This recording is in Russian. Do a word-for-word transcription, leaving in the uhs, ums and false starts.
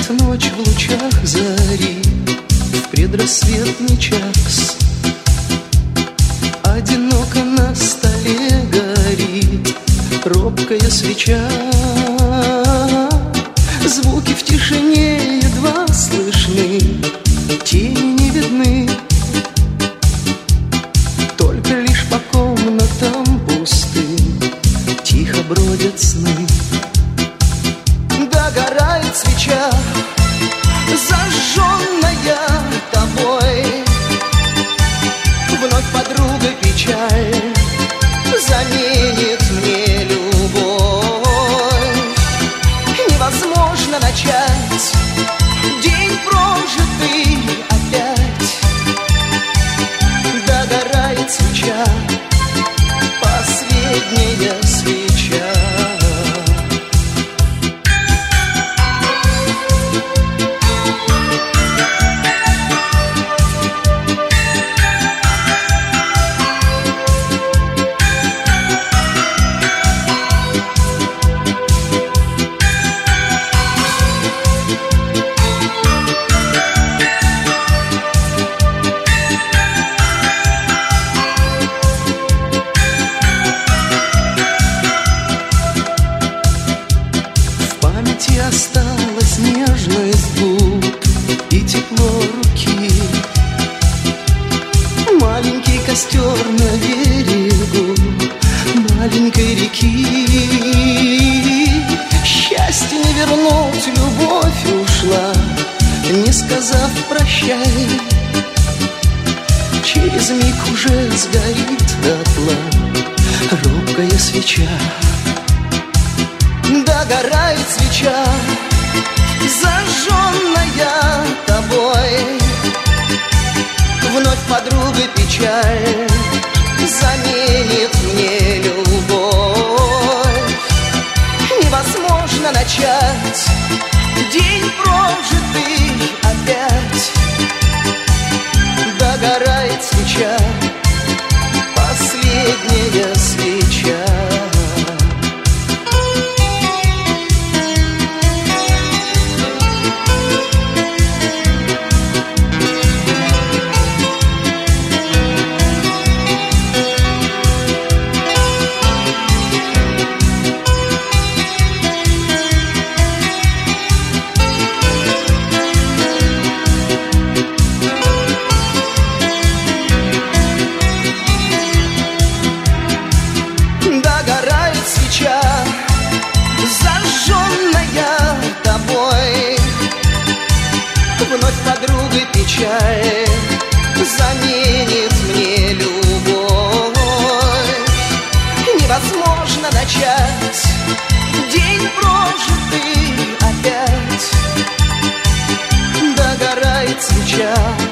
Тает ночь в лучах зари, в предрассветный час. Одиноко на столе горит робкая свеча. Звуки в тишине едва слышны, тени не видны. Только лишь по комнатам пустым тихо бродят сны. Догорает свеча, зажженная тобой. Вновь подруга печаль заменит мне любовь. Невозможно начать день прожитый опять. Догорает свеча, последняя свеча. Осталась нежность губ и тепло руки. Маленький костер на берегу маленькой реки. Счастье не вернуть, любовь ушла, не сказав прощай. Через миг уже сгорит дотла робкая свеча. Догорает свеча, зажженная тобой. Вновь подруга печаль заменит мне любовь. Невозможно начать день прожитый опять. Догорает свеча, последняя свеча. Зажженная тобой. Вновь подруга печаль заменит мне любовь. Невозможно начать день прожитый опять. Догорает свеча,